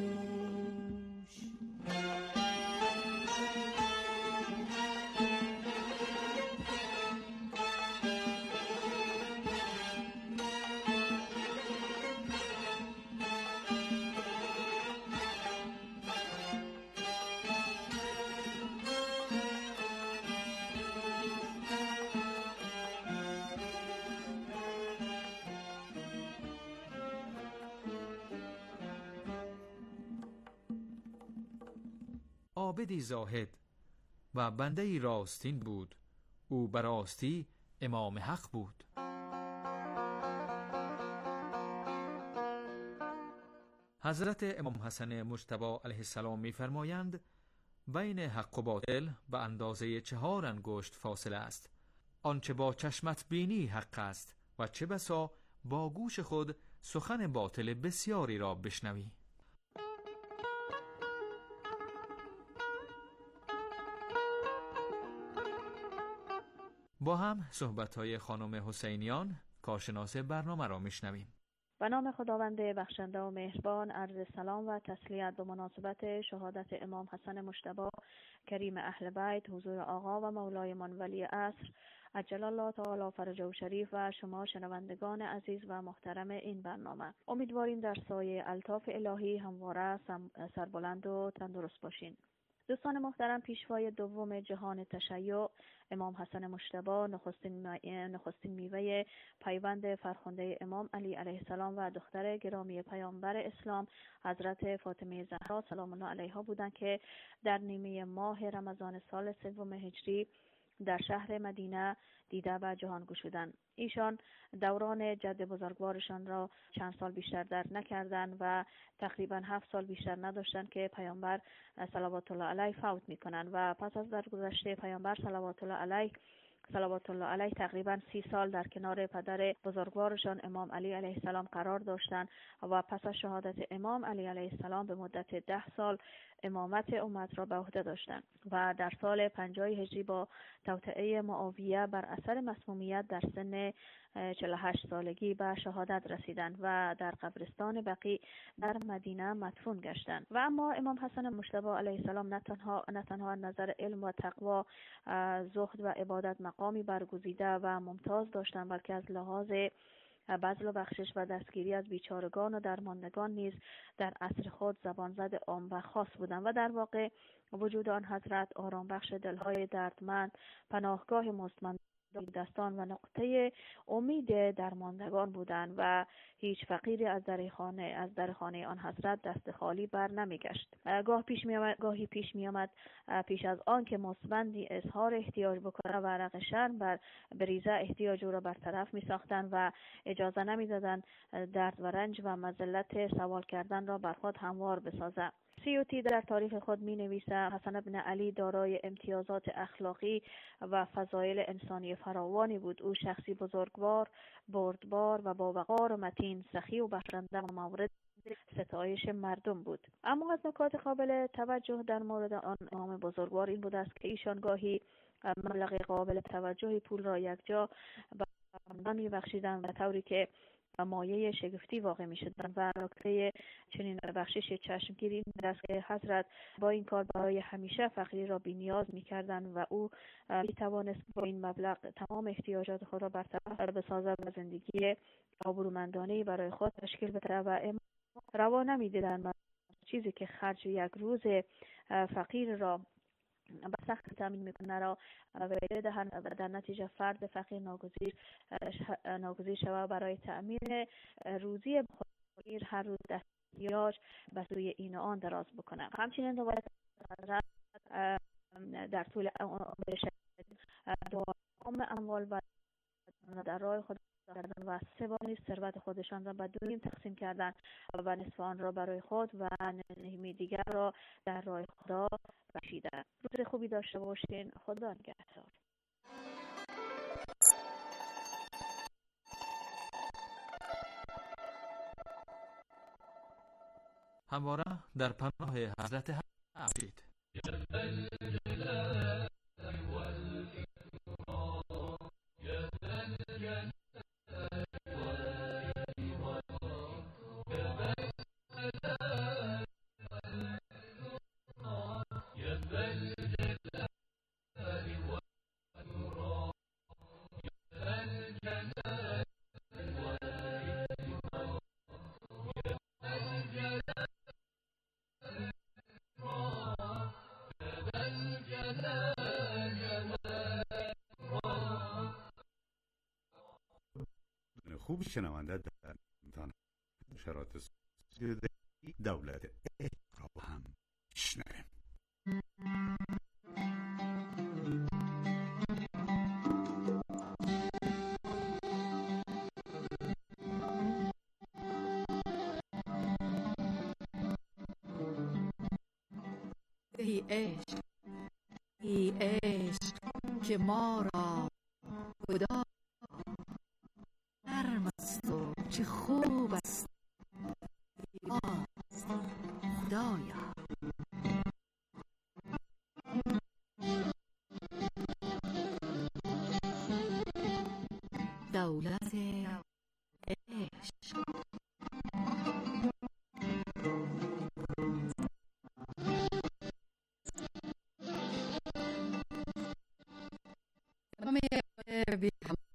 عابدی زاهد و بنده‌ای راستین بود، او به راستی امام حق بود. حضرت امام حسن مجتبی علیه السلام می‌فرمایند بین حق و باطل به اندازه چهار انگشت فاصله است. آنچه با چشمت بینی حق است و چه بسا با گوش خود سخن باطل بسیاری را بشنوی. با هم صحبت‌های خانم حسینیان کارشناس برنامه را میشنویم. به نام خداوند بخشنده و مهربان، عرض سلام و تسلیت به مناسبت شهادت امام حسن مجتبی کریم اهل بیت حضور آقا و مولای من ولی عصر عجل الله تعالی فرجه و شریف و شما شنوندگان عزیز و محترم این برنامه. امیدواریم در سایه الطاف الهی همواره سربلند و تندرست باشین. دوستان محترم، پیشوای دوم جهان تشیع امام حسن مجتبی نخستین نخستین میوه پیوند فرخنده امام علی علیه السلام و دختر گرامی پیامبر اسلام حضرت فاطمه زهرا سلام الله علیها بودند که در نیمه ماه رمضان سال سوم هجری در شهر مدینه دیده و جهان گشودند. ایشان دوران جد بزرگوارشان را چند سال بیشتر در نکردند و تقریبا هفت سال بیشتر نداشتند که پیامبر صلوات الله علیه فوت میکنند و پس از درگذشت پیامبر صلوات الله علیه صلوات الله علیه تقریبا سی سال در کنار پدر بزرگوارشان امام علی علیه السلام قرار داشتند و پس از شهادت امام علی علیه السلام به مدت ده سال امامت امت را به عهده داشتند و در سال پنجاه هجری با توطئه معاویه بر اثر مسمومیت در سن چهل و هشت سالگی به شهادت رسیدند و در قبرستان بقیع در مدینه مدفون گشتند. و اما امام حسن مجتبی علیه السلام نه تنها نه تنها نظر علم و تقوا، زهد و عبادت مقامی برگزیده و ممتاز داشتند، بلکه از لحاظ بذل و بخشش و دستگیری از بیچارگان و درماندگان نیز در عصر خود زبان زد عام و خاص بودند و در واقع وجود آن حضرت آرام بخش دلهای دردمند، پناهگاه مستمند دستان و نقطه امید درماندگان بودند و هیچ فقیری از در خانه از در خانه آن حضرت دست خالی بر نمیگشت. گاه پیش می آمد گاهی پیش می آمد پیش از آن که مستمندی اظهار احتیاج بکنه و ورق شرم بر بریزه احتیاج او را برطرف می ساختند و اجازه نمی دادند درد و رنج و مذلت سوال کردن را بر خود هموار بسازد. سیوطی در تاریخ خود می نویسد حسن بن علی دارای امتیازات اخلاقی و فضایل انسانی فراوانی بود. او شخصی بزرگوار، بردبار و با وقار و متین، سخی و بخشنده و مورد ستایش مردم بود. اما از نکات قابل توجه در مورد آن امام بزرگوار این بود است که ایشان گاهی مبلغ قابل توجهی پول را یکجا به مردم می بخشیدند و طوری که و مایه شگفتی واقع می شدند و نکته چنین بخشش چشمگیری این است که حضرت با این کار برای همیشه فقیری را بی‌نیاز می کردند و او می توانست با این مبلغ تمام احتیاجات خود را برطرف بسازد و زندگی آبرومندانه‌ای برای خود تشکیل بده و امام روا نمی دیدند چیزی که خرج یک روز فقیر را به سخت تامین میکنه را ویده دهند و در نتیجه فرد فقیر ناگزیر ناگزیر شود برای تأمین روزی فقیر هر روز احتیاج به سوی این و آن دراز بکنه. همچنین روایت حضرت در طول عمر تمام اموال و در راه خود کردن و سه بار نیز ثروت خودشان را به دو نیم تقسیم کردند و به نصف آن را برای خود و نیم دیگر را در راه خدا بخشیدند. روز خوبی داشته باشین. خدا نگهدار. همواره در پناه حضرت حق افشید. خوب شنونده در امتحان شرایط دولت را هم شنویم. ای عشق ای عشق که ما را خدا نرم است و چه خوب است خدایا. دولت عشق بی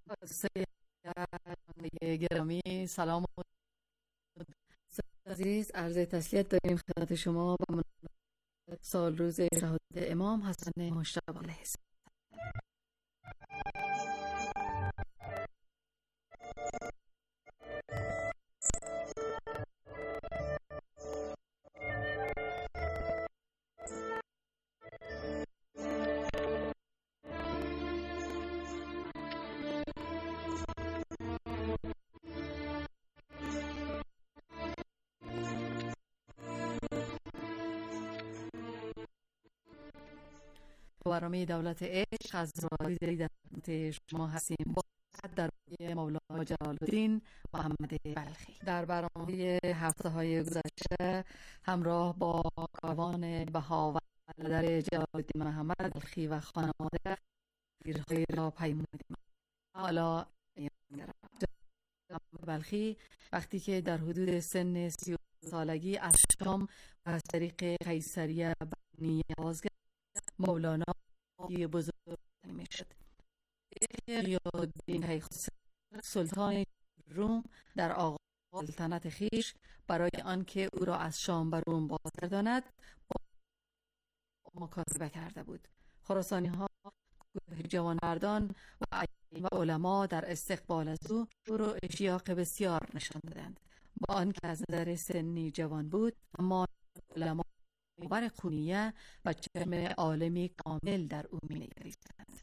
گرامی سلام و عزیز، عرض تسلیت داریم خدمت شما به مناسبت سال روز شهادت امام حسن مجتبی علیه السلام. برنامه دولت عشق از رادیو در خدمت شما هستیم با در مولانا جلال الدین محمد بلخی. در برنامه هفته های گذشته همراه با کاروان بها و در جلال الدین محمد بلخی و خانواده گیرهای را پیمودیم. حالا بلخی وقتی که در حدود سن سی سالگی از شام و از طریق قیصریه بنی بازگشت، مولانا یه بزرگ می شد. غیاث‌الدین کیخسرو سلطان روم در آغاز سلطنت خیش برای آنکه او را از شام به روم بازگرداند مکاتبه کرده بود. خراسانی ها، جوانمردان و و علما در استقبال از او او را اشتیاق بسیار نشان دادند. با آنکه از نظر سنی جوان بود، اما علما باور خونیه و چشم عالمی کامل در او می نگریستند.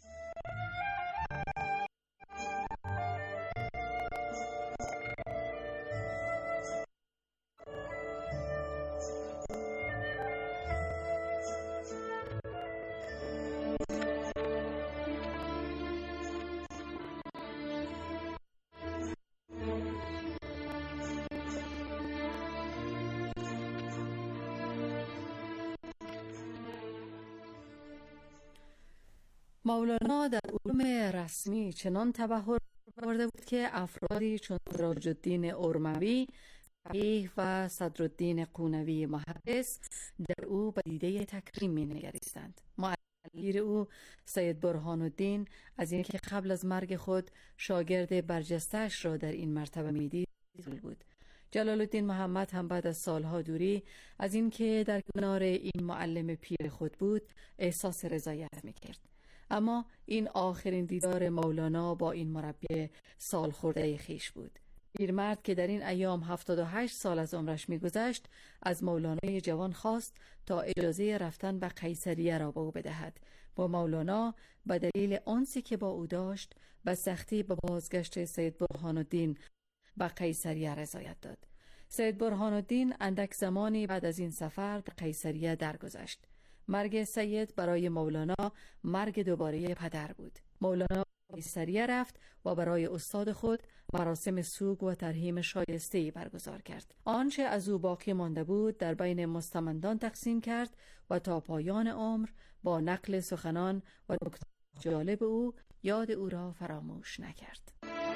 مولانا در علوم رسمی چنان تبحر آورده بود که افرادی چون سراج الدین ارموی، فقیه و صدرالدین قونوی محدث در او به دیده تکریم می نگریستند. معلم او سید برهان الدین از اینکه قبل از مرگ خود شاگرد برجسته‌اش را در این مرتبه می دید بود. جلال الدین محمد هم بعد از سالها دوری از اینکه در کنار این معلم پیر خود بود احساس رضایت می کرد. اما این آخرین دیدار مولانا با این مربی سال خورده خیش بود. پیرمرد که در این ایام هفتاد و هشت سال از عمرش می‌گذشت از مولانای جوان خواست تا اجازه رفتن به قیصریه را به او بدهد. با مولانا به دلیل آنچه که با او داشت به سختی به بازگشت سید برهان الدین به قیصریه رضایت داد. سید برهان الدین اندک زمانی بعد از این سفر به قیصریه درگذشت. مرگ سید برای مولانا مرگ دوباره پدر بود. مولانا قیصریه رفت و برای استاد خود مراسم سوگ و ترحیم شایسته‌ای برگزار کرد. آنچه از او باقی مانده بود در بین مستمندان تقسیم کرد و تا پایان عمر با نقل سخنان و نکات جالب او یاد او را فراموش نکرد.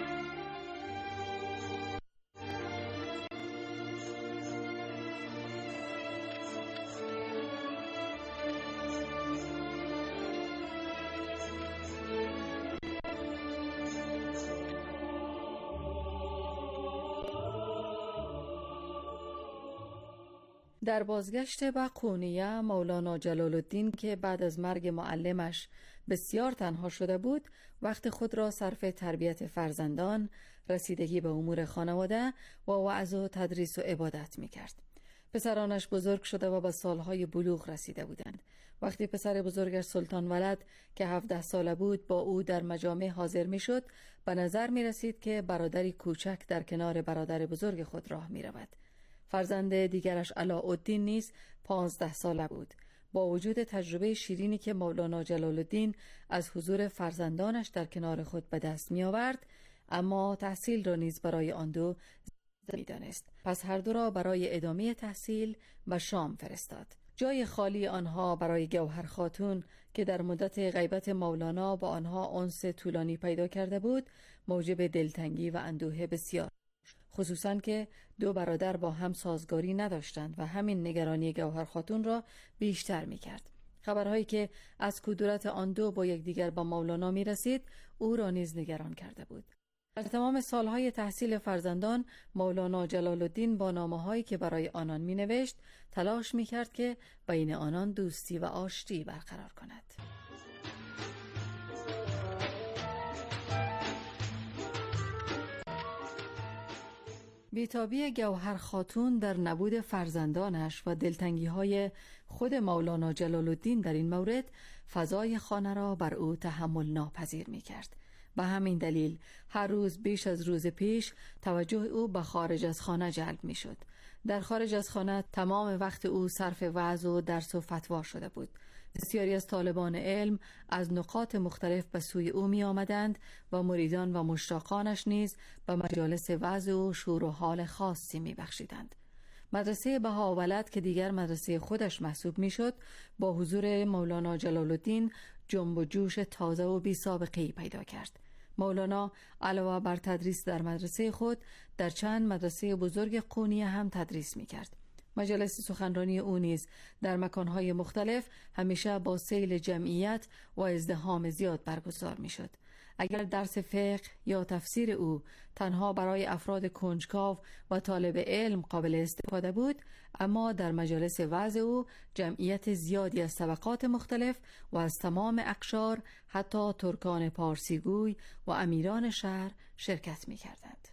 در بازگشت به قونیه مولانا جلال الدین که بعد از مرگ معلمش بسیار تنها شده بود وقت خود را صرف تربیت فرزندان، رسیدگی به امور خانواده و وعظ و تدریس و عبادت می کرد. پسرانش بزرگ شده و به سالهای بلوغ رسیده بودند. وقتی پسر بزرگش سلطان ولد که هفده ساله بود با او در مجامع حاضر می شد به نظر می رسید که برادری کوچک در کنار برادر بزرگ خود راه می رود. فرزند دیگرش علاءالدین نیز پانزده ساله بود. با وجود تجربه شیرینی که مولانا جلال الدین از حضور فرزندانش در کنار خود به دست می آورد، اما تحصیل را نیز برای آن دو می دانست. پس هر دو را برای ادامه تحصیل به شام فرستاد. جای خالی آنها برای گوهر خاتون که در مدت غیبت مولانا با آنها انس طولانی پیدا کرده بود، موجب دلتنگی و اندوه بسیار، خصوصاً که دو برادر با هم سازگاری نداشتند و همین نگرانی گوهر خاتون را بیشتر می کرد. خبرهایی که از کدورت آن دو با یکدیگر با مولانا می رسید او را نیز نگران کرده بود. در تمام سالهای تحصیل فرزندان مولانا جلال الدین با نامه‌هایی که برای آنان می نوشت تلاش می کرد که بین آنان دوستی و آشتی برقرار کند. بی‌تابی گوهر خاتون در نبود فرزندانش و دلتنگی‌های خود مولانا جلال الدین در این مورد فضای خانه را بر او تحمل ناپذیر می‌کرد. به همین دلیل هر روز بیش از روز پیش توجه او به خارج از خانه جلب می‌شد. در خارج از خانه تمام وقت او صرف وعظ و درس و فتوا شده بود. بسیاری از طالبان علم از نقاط مختلف به سوی او می آمدند و مریدان و مشتاقانش نیز به مجالس وعظ و شور و حال خاصی می بخشیدند. مدرسه بهاولد که دیگر مدرسه خودش محسوب می شد با حضور مولانا جلال الدین جنب و جوش تازه و بی سابقه‌ای پیدا کرد. مولانا علاوه بر تدریس در مدرسه خود در چند مدرسه بزرگ قونیه هم تدریس می کرد. مجالس سخنرانی او نیز در مکانهای مختلف همیشه با سیل جمعیت و ازدحام زیاد برگزار می شد. اگر درس فقه یا تفسیر او تنها برای افراد کنجکاو و طالب علم قابل استفاده بود، اما در مجالس وعظ او جمعیت زیادی از طبقات مختلف و از تمام اقشار حتی ترکان پارسیگوی و امیران شهر شرکت می کردند.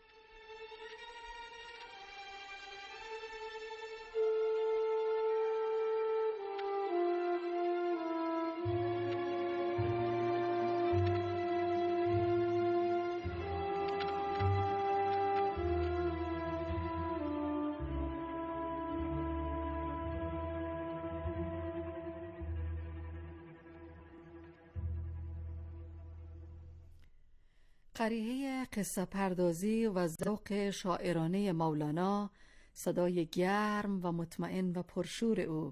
قریحه قصه پردازی و ذوق شاعرانه مولانا، صدای گرم و مطمئن و پرشور او و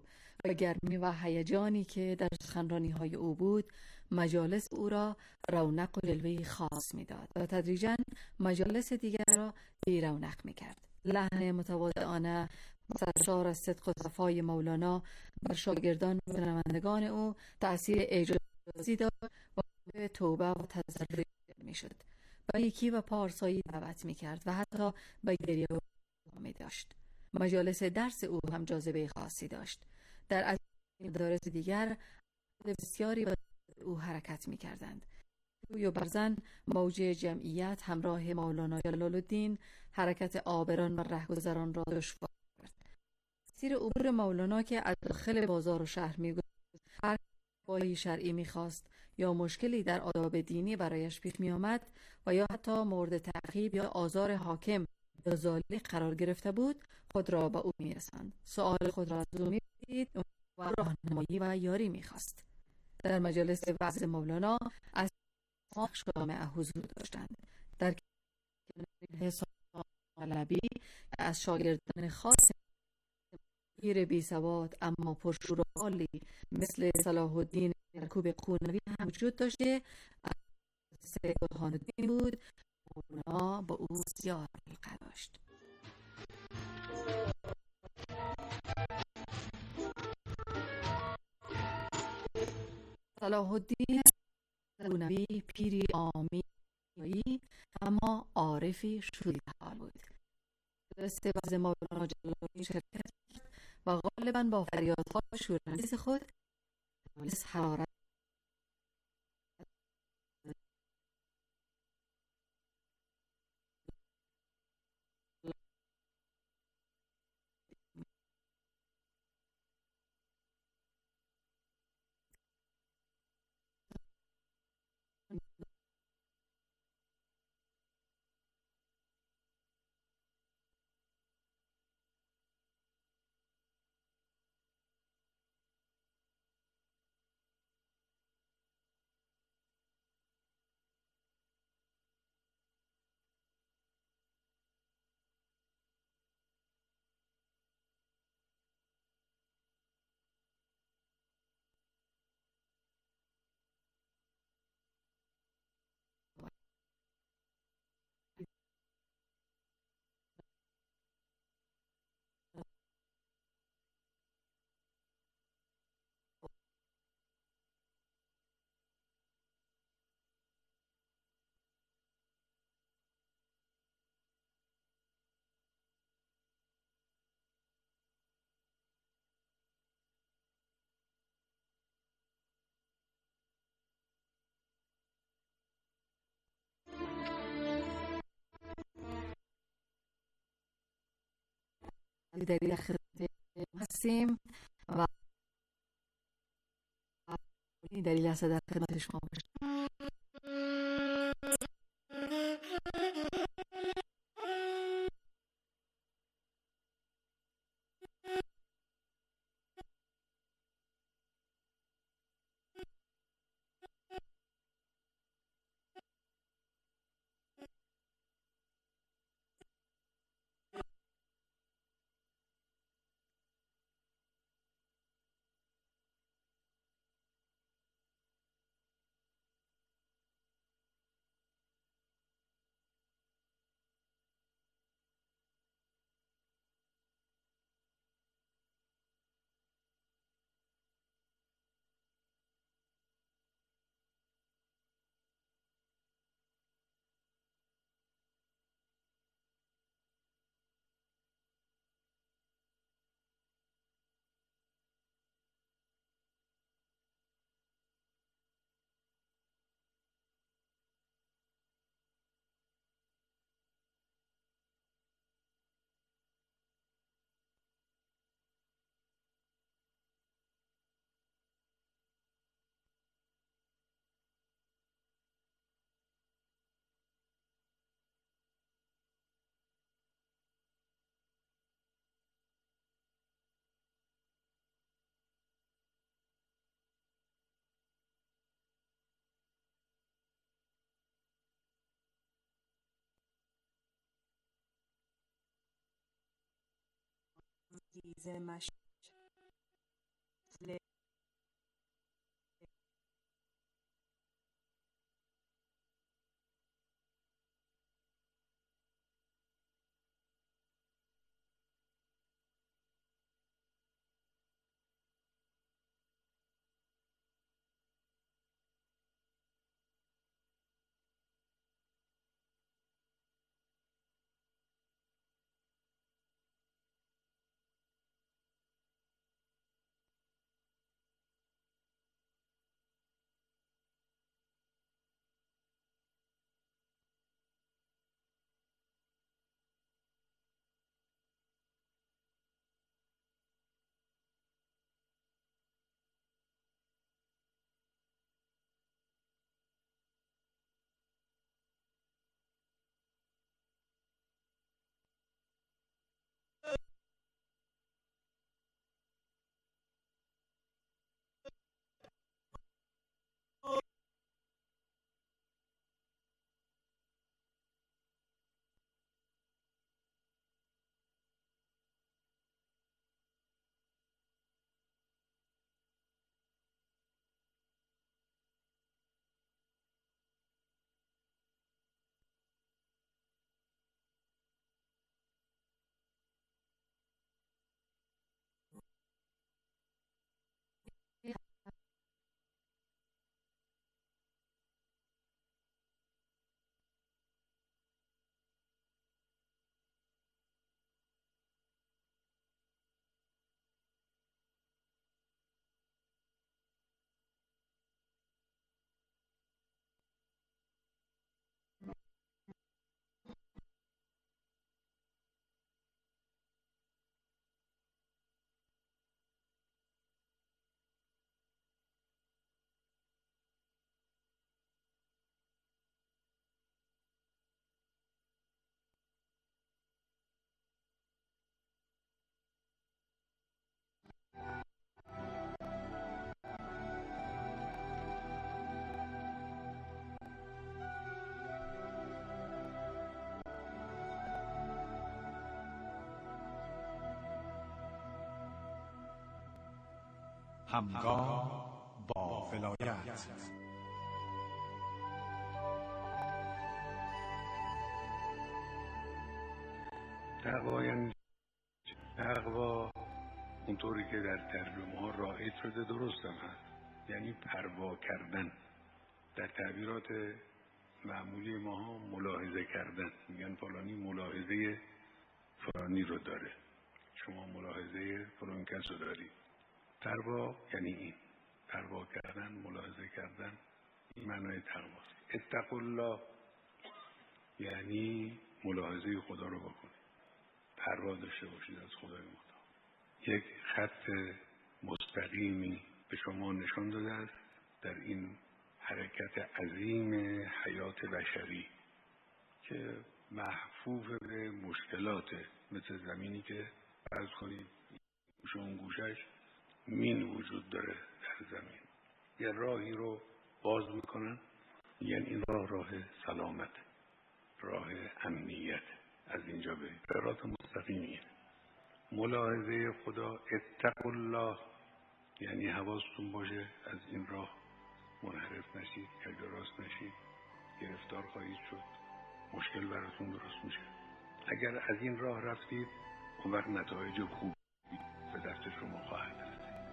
و گرمی و هیجانی که در سخنرانی‌های او بود مجالس او را رونق و جلوه‌ای خاص می‌داد و تدریجاً مجالس دیگر را بی رونق می‌کرد. لحن متواضعانه سرشار از صدق و صفای مولانا بر شاگردان و شنوندگان او تأثیر اعجازی داشت و به توبه و تضرع می‌شد. به یکی و پارسایی دعوت می‌کرد و حتی به گریه می داشت. مجالس درس او هم جاذبه خاصی داشت. در از مدارس دیگر بسیاری به او حرکت می‌کردند. توی و برزن موج جمعیت همراه مولانا جلال الدین حرکت آبران و رهگذران را دشوار کرد. سیر عبور مولانا که از داخل بازار و شهر می‌گذشت، هر باهی شرعی می‌خواست یا مشکلی در آداب دینی برایش پیش می‌آمد و یا حتی مورد تعقیب یا آزار حاکم یا ظالم قرار گرفته بود، خود را به او می‌رساند. سؤال خود را از او می‌پرسید و راهنمایی و یاری می‌خواست. در مجالس وعظ مولانا از ماخش جامعه حضور داشتند. در حساب علبی از شاگردان خاص پیر بی سواد اما پرشور و عالی مثل صلاح الدین یعقوب قونوی هم وجود داشته. از سید برهان الدین بود. مولانا با او بسیار علاقه داشت. صلاح الدین قونوی پیری عامی اما عارفی شوریده حال بود. دست وعظ مولانا جلال الدین شرکت و غالباً با فریادها شورانگیز خود مجلس حرارت در خدمت هستیم و در این لحظه در خدمت شما باشیم. گیزه مش همگام با ولایت. تقوا یعنی تقوا اونطوری که در ترجمه ها رایج شده درست هم هست، یعنی پروا کردن. در تعبیرات معمولی ما ها ملاحظه کردن، میگن فلانی ملاحظه فلانی رو داره، شما ملاحظه فلان کس رو داری. پروا یعنی این پروا کردن، ملاحظه کردن، این معنای تقواست. اتقوا الله یعنی ملاحظه خدا رو بکنید، پروا داشته باشید از خدای متعال. یک خط مستقیمی به شما نشان داده است در این حرکت عظیم حیات بشری که محفوظ به مشکلات، مثل زمینی که فرض کنید گوشه اون گوشش مین وجود داره در زمین، یه راهی رو باز میکنن، یعنی این راه راه سلامت، راه امنیت، از اینجا برید صراط مستقیمیه. ملاحظه خدا اتقوا الله یعنی حواستون باشه از این راه منحرف نشید، کج راست نشید، گرفتار خواهید شد، مشکل براتون درست میشه. اگر از این راه رفتید اون وقت نتایج خوب به دست شما خواهد رسید.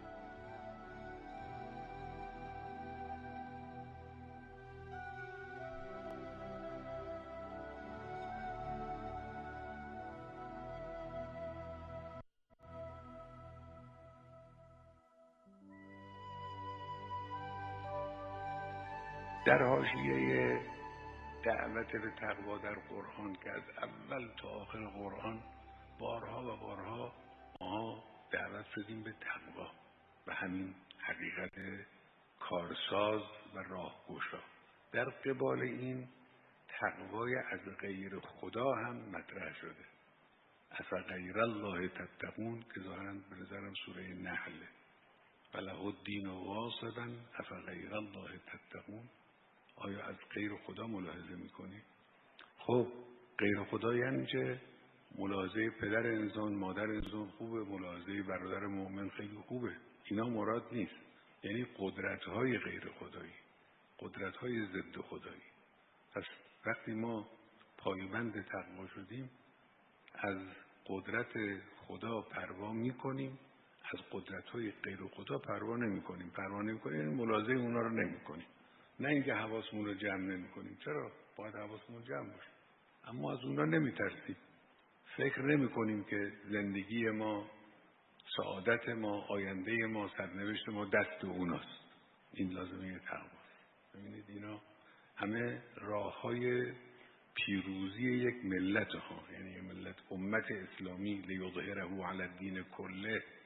در حاشیه دعوت به تقوا در قرآن که از اول تا آخر قرآن بارها و بارها ما دعوت شدیم به تقوا و همین حقیقت کارساز و راهگشا. در قبال این تقوای از غیر خدا هم مطرح شده. افغیر الله تتقون که ظاهراً به نظرم سوره نحله، فله الدین واصبا افغیر الله تتقون. آیا از غیر خدا ملاحظه میکنی؟ خب غیر خدا یعنی چه؟ ملاحظه پدر انسان، مادر انسان خوبه، ملاحظه برادر مؤمن خیلی خوبه، اینا مراد نیست. یعنی قدرت‌های غیر خدایی، قدرت‌های ضد خدایی. پس وقتی ما پایبند تقوا شدیم از قدرت خدا پروا میکنیم، از قدرت‌های غیر خدا پروا نمی‌کنیم. پروا نمی‌کنیم یعنی ملاحظه اونا رو نمی‌کنیم. نه اینکه حواسمون رو جمع نمی‌کنیم، چرا؟ باید حواسمون جمع باشه، اما از اونا نمی‌ترسیم. فکر نمی‌کنیم که زندگی ما، سعادت ما، آینده ما، سرنوشت ما دست اوناست. این لازمه تقواست. ببینید اینا همه راه‌های پیروزی یک ملت ها، یعنی ملت امت اسلامی لیظهره علی الدین کله